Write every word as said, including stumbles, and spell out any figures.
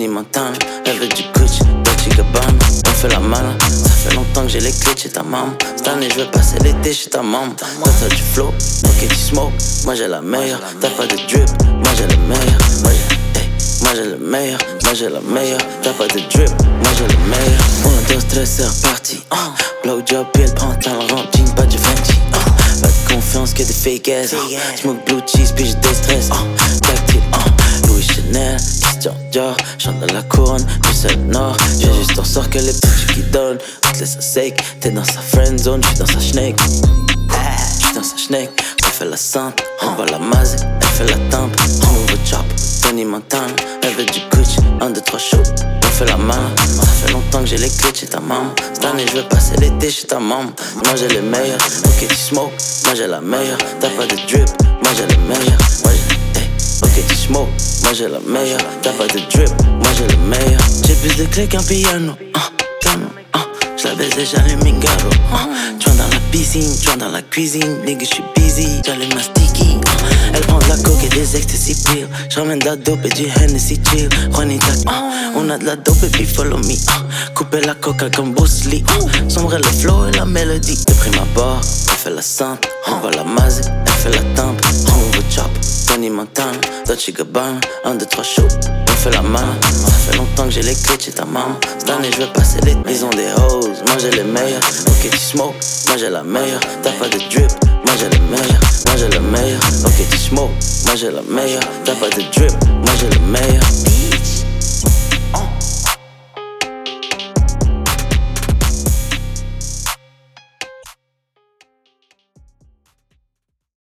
Tony Montana. Elle veut du Gucci, Dolce Gabbana. On fait la malin, ça fait longtemps que j'ai les clés de chez ta maman. Cette année je veux passer l'été chez ta maman. Toi t'as du flow, ok tu smoke. Moi j'ai la meilleure, t'as pas de drip. Moi j'ai le meilleur, moi j'ai, hey, moi j'ai le meilleur, moi j'ai la meilleure. T'as pas de drip, moi j'ai le meilleur. On a deux stress, c'est reparti. Uh. Blowjob, puis elle pantalon rempli, jean, pas du Fenty. Uh. Pas de confiance que des fake ass. Uh. Smoke blue cheese, puis j'ai des stress. Uh. Tactile, uh. Louis Chanel, Christian Dior. Chante dans la couronne, puis c'est le nord. J'ai juste en sort que les petits qui donnent. On te laisse à sec, t'es dans sa friend zone, j'suis dans sa schneck. J'suis dans sa schneck, elle fait la sainte. On va la maser, elle fait la tempe. Nouveau chop, Tony Montana. Elle veut du Gucci, un, deux, trois shoot. On fait la main, ça fait longtemps que j'ai les clés de chez ta maman. Cette année je veux passer l'été chez ta maman. Moi j'ai les meilleurs, ok tu smoke. Moi j'ai la meilleure, t'as pas de drip. Moi j'ai le meilleur, moi j'ai, hey, ok tu smoke. Moi j'ai la meilleure, t'as pas de drip. Moi j'ai le meilleur. J'ai plus de clés qu'un piano, uh, piano, uh. J'la baise et j'allume une garo, uh. J'entre dans la piscine, j'entre dans la cuisine. Nigga j'suis busy, j'allume ma sticky, uh. Elle prend de la coke et des ecstasy pills. J'ramène de la dope et du Hennessy chill. Juanita, uh. On a de la dope et puis follow me, uh. Couper la coca comme Bruce Lee, uh. Sombrer le flow et la mélodie. J'ai pris ma barre, elle fait la sainte. On va la maser, elle fait la tempe. Nouveau chop, Tony Montana. Dolce Gabbana, un, deux, trois shoot. On fait la main, ça fait longtemps que j'ai les clés de chez ta maman. Cette année je veux passer l'été. Ils ont des hoes, moi j'ai les meilleurs. Ok tu smoke, moi j'ai la meilleure. T'as pas de drip, moi j'ai le meilleur. Moi j'ai le meilleur, ok tu smoke, moi j'ai la meilleure. T'as pas de drip, moi j'ai le meilleur. Bitch.